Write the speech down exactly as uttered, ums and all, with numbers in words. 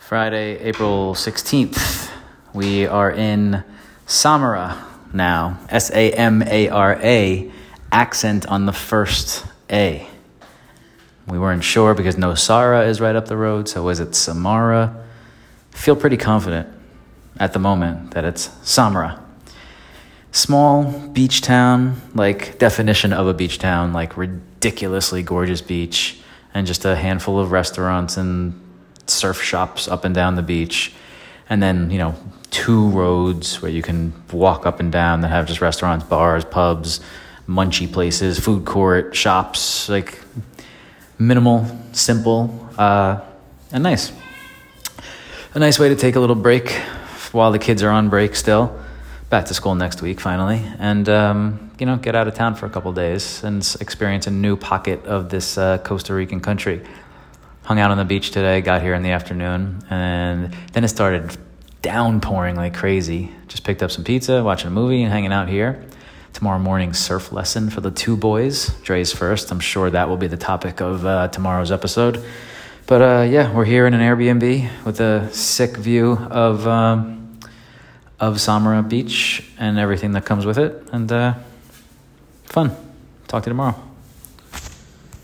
Friday, April sixteenth. We are in Samara now. S A M A R A, accent on the first A. We weren't sure because Nosara is right up the road, so is it Samara? Feel pretty confident at the moment that it's Samara. Small beach town, like definition of a beach town, like ridiculously gorgeous beach, and just a handful of restaurants and surf shops up and down the beach. And then, you know, two roads where you can walk up and down that have just restaurants, bars, pubs, munchy places, food court, shops, like minimal, simple, uh, and nice. A nice way to take a little break while the kids are on break still. Back to school next week, finally. And, um, you know, get out of town for a couple days and experience a new pocket of this uh, Costa Rican country. Hung out on the beach today, got here in the afternoon, and then it started downpouring like crazy. Just picked up some pizza, watching a movie, and hanging out here. Tomorrow morning, surf lesson for the two boys. Dre's first. I'm sure that will be the topic of uh, tomorrow's episode. But uh, yeah, we're here in an Airbnb with a sick view of um, of Samara Beach and everything that comes with it. And uh, fun. Talk to you tomorrow.